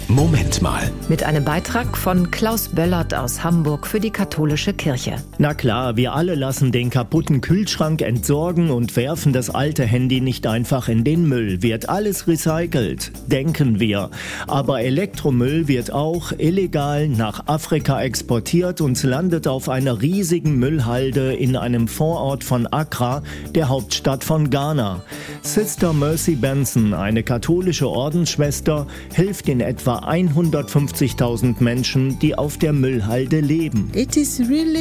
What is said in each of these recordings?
Moment mal. Mit einem Beitrag von Klaus Böllert aus Hamburg für die katholische Kirche. Na klar, wir alle lassen den kaputten Kühlschrank entsorgen und werfen das alte Handy nicht einfach in den Müll. Wird alles recycelt, denken wir. Aber Elektromüll wird auch illegal nach Afrika exportiert und landet auf einer riesigen Müllhalde in einem Vorort von Accra, der Hauptstadt von Ghana. Sister Mercy Benson, eine katholische Ordensschwester, hilft in etwa 150.000 Menschen, die auf der Müllhalde leben. Es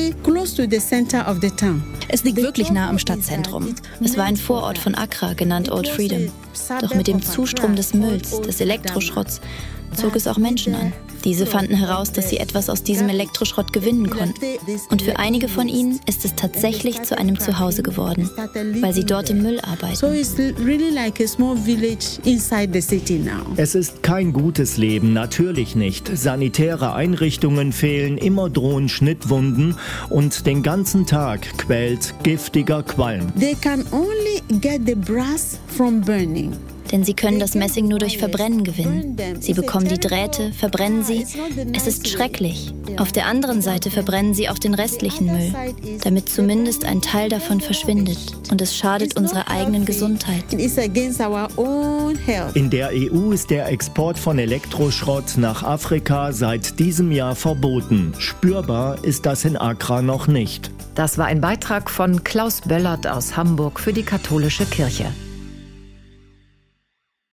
liegt wirklich nah am Stadtzentrum. Es war ein Vorort von Accra, genannt Old Freedom. Doch mit dem Zustrom des Mülls, des Elektroschrotts, zog es auch Menschen an. Diese fanden heraus, dass sie etwas aus diesem Elektroschrott gewinnen konnten. Und für einige von ihnen ist es tatsächlich zu einem Zuhause geworden, weil sie dort im Müll arbeiten. Es ist kein gutes Leben, natürlich nicht. Sanitäre Einrichtungen fehlen, immer drohen Schnittwunden und den ganzen Tag quält giftiger Qualm. They can only get the brass from burning. Denn sie können das Messing nur durch Verbrennen gewinnen. Sie bekommen die Drähte, verbrennen sie. Es ist schrecklich. Auf der anderen Seite verbrennen sie auch den restlichen Müll, damit zumindest ein Teil davon verschwindet. Und es schadet unserer eigenen Gesundheit. In der EU ist der Export von Elektroschrott nach Afrika seit diesem Jahr verboten. Spürbar ist das in Accra noch nicht. Das war ein Beitrag von Klaus Böllert aus Hamburg für die katholische Kirche.